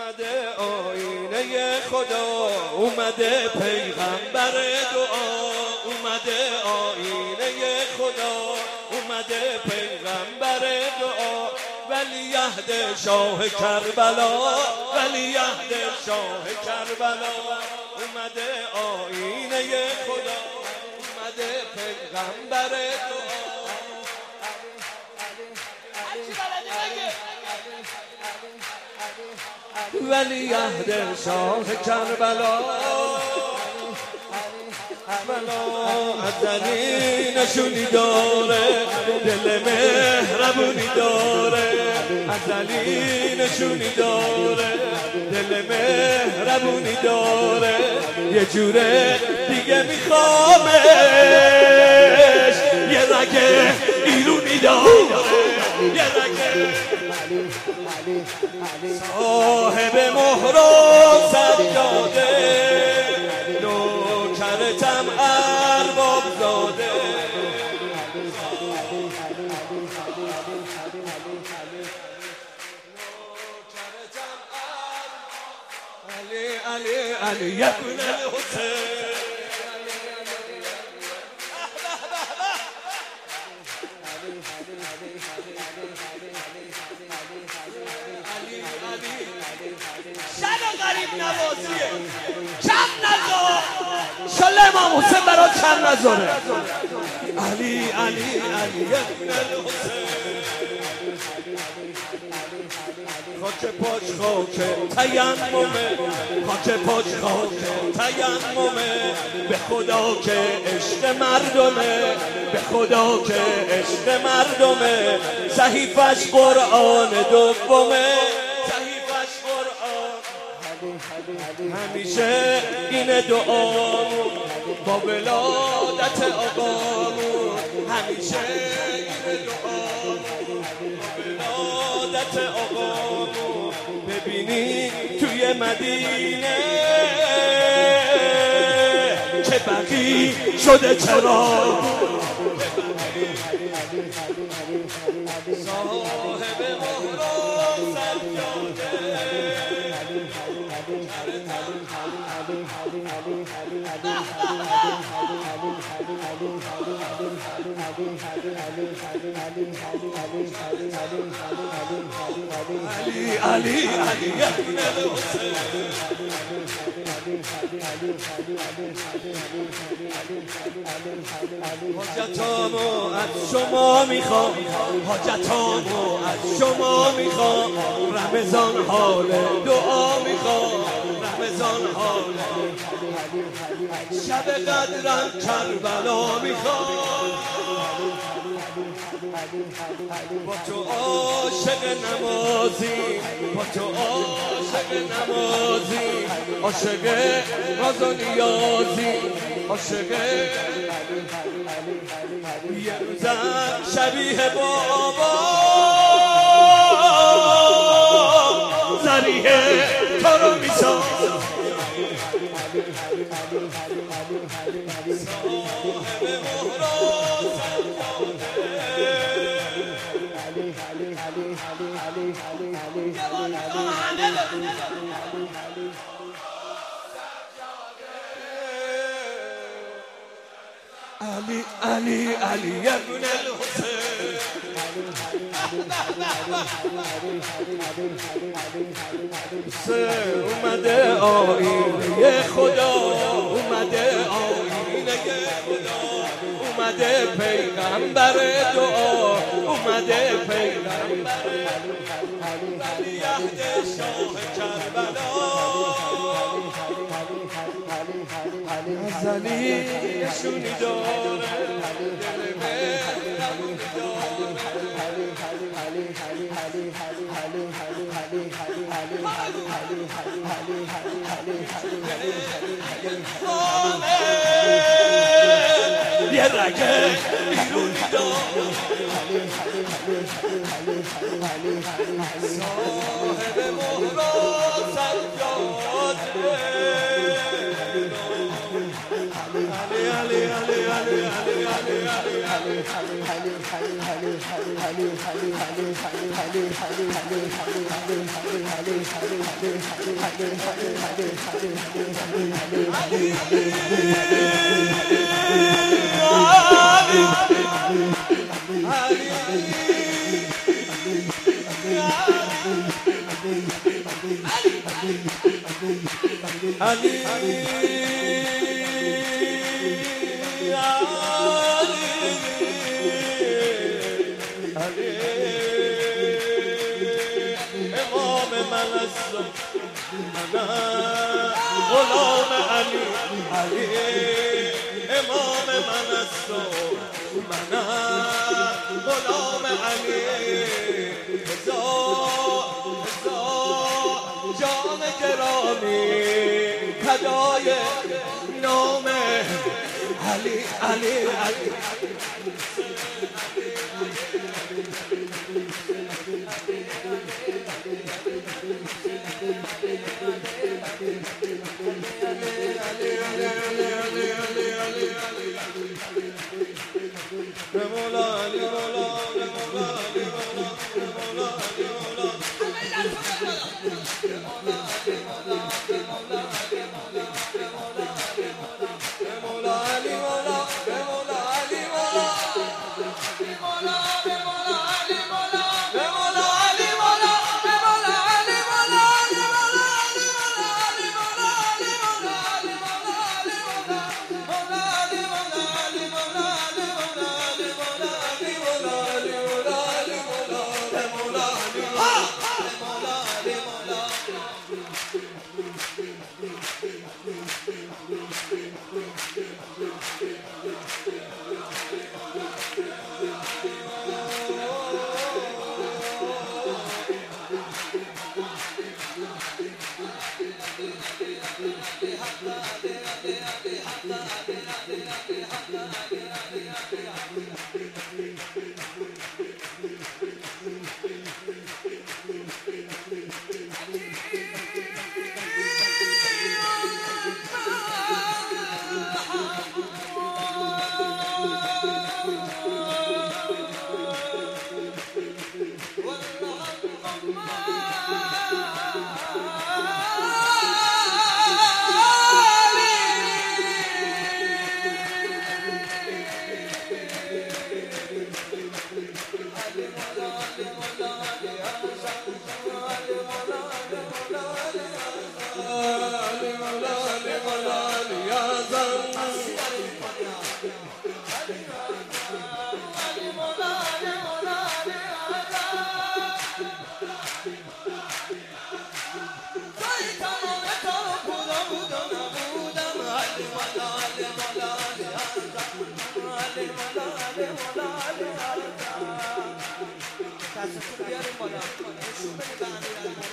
اومده آینه خدا، اومده پیغمبر دعا، اومده آینه خدا، اومده پیغمبر دعا، ولیعهد شاه کربلا، ولیعهد شاه کربلا، اومده آینه خدا، اومده پیغمبر دعا. ولیعهد شاه کربلا، ازلی نشونی داره، دل مهربونی داره، ازلی نشونی داره، دل مهربونی داره، یه جوره دیگه میخوامش، یه رگ ایرونی داره، یه رگ صاحب مهر و سجاده، نوکرتم ارباب زاده. علی علی ابن الحسین، شب غریب نوازیه، کم نذار شله امام حسین برای کم نذاره. علی علی علی ابن الحسین، خاک پاش خاک تیممه، خاک پاش خاک تیممه، به خدا که عشق مردمه، به خدا که عشق مردمه، صحیفش قرآن دومه، صحیفش قرآن. همیشه این دعامون با ولادت آقامون، همیشه این دعامون با ولادت آقامون. ببینی توی مدینه چه بقی شده چرا، صاحب مهر و سجاده. علی علی ابن الحسین، حاجتامو از شما میخوام، حاجتامو از شما میخوام، رمضان حال دعا میخوام، رمضان حال شب قدرم کربلا میخوام. با تو عاشق نمازی، با تو عاشق نمازی، عاشق راز و نیازی، عاشق یه روزم شبیه بابا، زریه تو رو میسازم. علی علی علی ابن الحسین، اومده آینه خدا، اومده آینه خدا، اومده پیغمبر دعا، اومده پیغمبر ولیعهد شاه کربلا. ازلی نشونی داره، دل مهربونی داره، یه رگ ایرونی داره، صاحب مهر و سجاده. علی علی علی علی علی علی غلام علی علی امام من است و منم غلام علی هزار جان گرامی فدای نام علی علی علی دستتون بیاریم بالا نشون بدید به امیرعلی